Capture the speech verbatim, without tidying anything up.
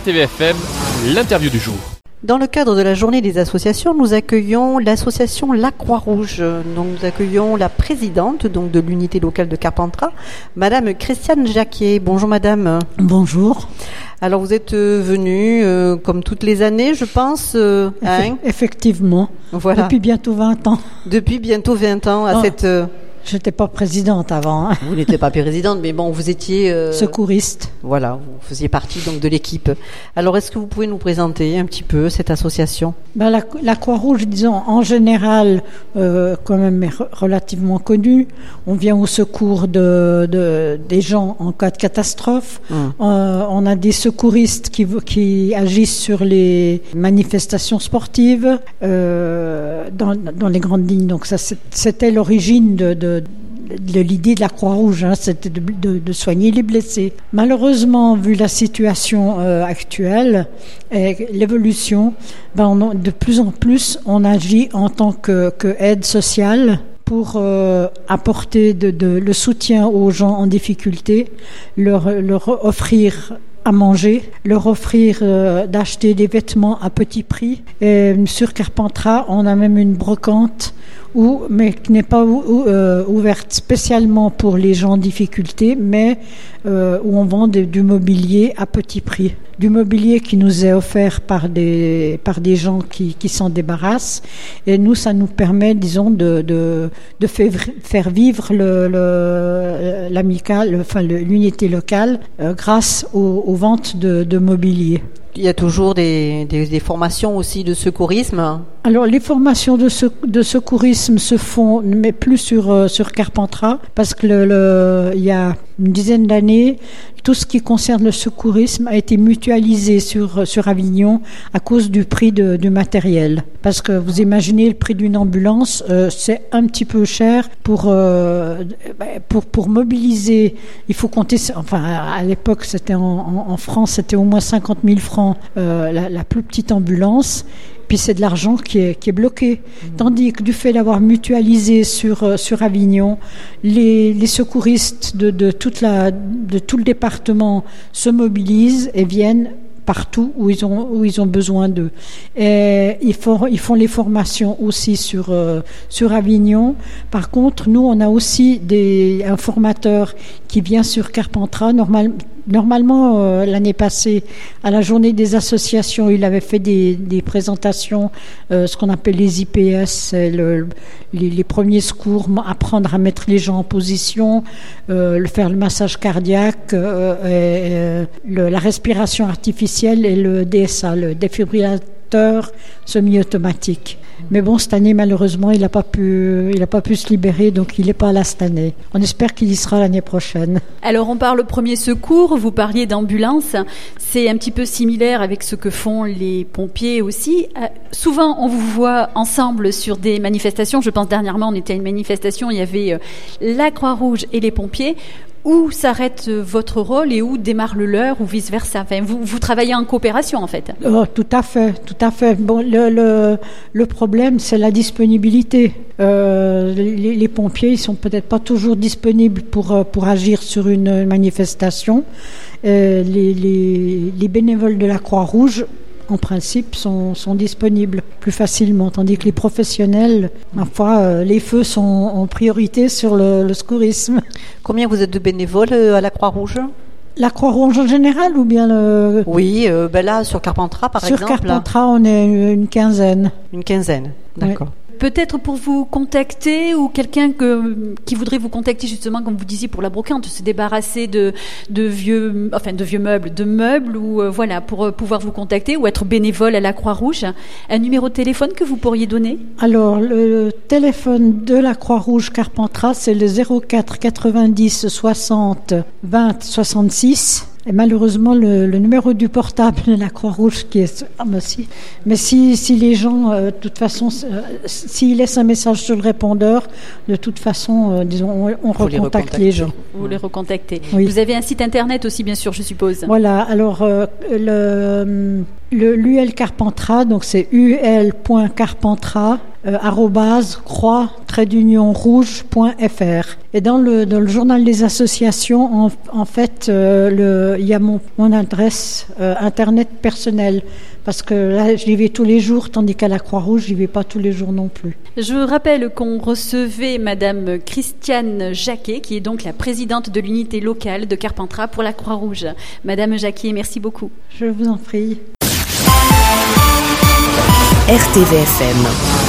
R T V F M, l'interview du jour. Dans le cadre de la journée des associations, nous accueillons l'association La Croix-Rouge. Donc, nous accueillons la présidente donc, de l'unité locale de Carpentras, Madame Christiane Jacquier. Bonjour Madame. Bonjour. Alors vous êtes euh, venue, euh, comme toutes les années, je pense. Euh, hein Effectivement. Voilà. Depuis bientôt vingt ans. Depuis bientôt vingt ans à Oh. cette... Euh, J'étais pas présidente avant. Hein. vous n'étiez pas présidente, mais bon, vous étiez... Euh, Secouriste. Voilà, vous faisiez partie donc de l'équipe. Alors, est-ce que vous pouvez nous présenter un petit peu cette association ? Ben, la, la Croix-Rouge, disons, en général, euh, quand même est re- relativement connue. On vient au secours de, de, des gens en cas de catastrophe. Mmh. Euh, on a des secouristes qui, qui agissent sur les manifestations sportives euh, dans, dans les grandes lignes. Donc ça, c'était l'origine de, de de l'idée de la Croix-Rouge, hein, c'était de, de, de soigner les blessés. Malheureusement, vu la situation euh, actuelle et l'évolution, ben on, de plus en plus, on agit en tant que, que aide sociale pour euh, apporter de, de, le soutien aux gens en difficulté, leur, leur offrir à manger, leur offrir euh, d'acheter des vêtements à petit prix. Et sur Carpentras, on a même une brocante où, mais qui n'est pas ou, ou, euh, ouverte spécialement pour les gens en difficulté, mais euh, où on vend de, du mobilier à petit prix. Du mobilier qui nous est offert par des, par des gens qui, qui s'en débarrassent. Et nous, ça nous permet, disons, de, de, de faire, faire vivre le, le, l'amicale, enfin le, l'unité locale euh, grâce aux, aux ventes de, de mobilier. Il y a toujours des, des, des formations aussi de secourisme. Alors, les formations de, sec- de secourisme se font, mais plus sur, euh, sur Carpentras, parce que le, le, il y a une dizaine d'années, tout ce qui concerne le secourisme a été mutualisé sur, sur Avignon à cause du prix de, du matériel. Parce que vous imaginez le prix d'une ambulance, euh, c'est un petit peu cher pour, euh, pour, pour mobiliser. Il faut compter, enfin, à l'époque, c'était en, en, en France, c'était au moins cinquante mille francs euh, la, la plus petite ambulance. Puis c'est de l'argent qui est, qui est bloqué. Mmh. Tandis que du fait d'avoir mutualisé sur, sur Avignon, les, les secouristes de, de, toute la, de tout le département se mobilisent et viennent partout où ils ont où ils ont besoin d'eux. Et ils font ils font les formations aussi sur euh, sur Avignon. Par contre, nous on a aussi des un formateur qui vient sur Carpentras. Normal, normalement euh, l'année passée à la journée des associations, il avait fait des des présentations, euh, ce qu'on appelle les I P S, le, les, les premiers secours, apprendre à mettre les gens en position, euh, le faire le massage cardiaque, euh, et, euh, le, la respiration artificielle et le D S A, le défibrillateur semi-automatique. Mais bon, cette année, malheureusement, il n'a pas pu, il n'a pas pu se libérer, donc il n'est pas là cette année. On espère qu'il y sera l'année prochaine. Alors, on parle premier secours, vous parliez d'ambulance. C'est un petit peu similaire avec ce que font les pompiers aussi. Euh, souvent, on vous voit ensemble sur des manifestations. Je pense dernièrement, on était à une manifestation, il y avait euh, la Croix-Rouge et les pompiers. Où s'arrête votre rôle et où démarre le leur ou vice-versa? Enfin, vous, vous travaillez en coopération, en fait. Oh, tout à fait, tout à fait. Bon, le, le, le problème, c'est la disponibilité. Euh, les, les pompiers, ils sont peut-être pas toujours disponibles pour, pour agir sur une manifestation. Euh, les, les, les bénévoles de la Croix-Rouge, en principe, sont, sont disponibles plus facilement, tandis que les professionnels, parfois, euh, les feux sont en priorité sur le, le secourisme. Combien vous êtes de bénévoles à la Croix-Rouge ? La Croix-Rouge en général ou bien le... Oui, euh, ben là, sur Carpentras, par sur exemple. Sur Carpentras, on est une quinzaine. Une quinzaine, d'accord. Oui. Peut-être pour vous contacter ou quelqu'un que, qui voudrait vous contacter justement, comme vous disiez, pour la brocante, se débarrasser de, de vieux, enfin de vieux meubles, de meubles ou euh, voilà, pour euh, pouvoir vous contacter ou être bénévole à la Croix-Rouge. Un numéro de téléphone que vous pourriez donner ? Alors, le téléphone de la Croix-Rouge Carpentras, c'est le zéro quatre quatre-vingt-dix soixante vingt soixante-six. Et malheureusement, le, le numéro du portable de la Croix-Rouge qui est... Ah, mais si, mais si, si les gens, euh, de toute façon, euh, s'ils laissent un message sur le répondeur, de toute façon, euh, disons, on, on recontacte les, les gens. Vous les recontactez. Oui. Vous avez un site internet aussi, bien sûr, je suppose. Voilà, alors, euh, le, Le l'U L Carpentras, donc c'est ul.carpentras euh, arrobase croix trait d'union rouge point f r. Et dans le dans le journal des associations, en, en fait, euh, le il y a mon mon adresse euh, internet personnelle, parce que là je y vais tous les jours, tandis qu'à la Croix-Rouge j'y vais pas tous les jours non plus. Je rappelle qu'on recevait Madame Christiane Jacquet, qui est donc la présidente de l'unité locale de Carpentras pour la Croix-Rouge. Madame Jacquet, merci beaucoup. Je vous en prie. R T V F M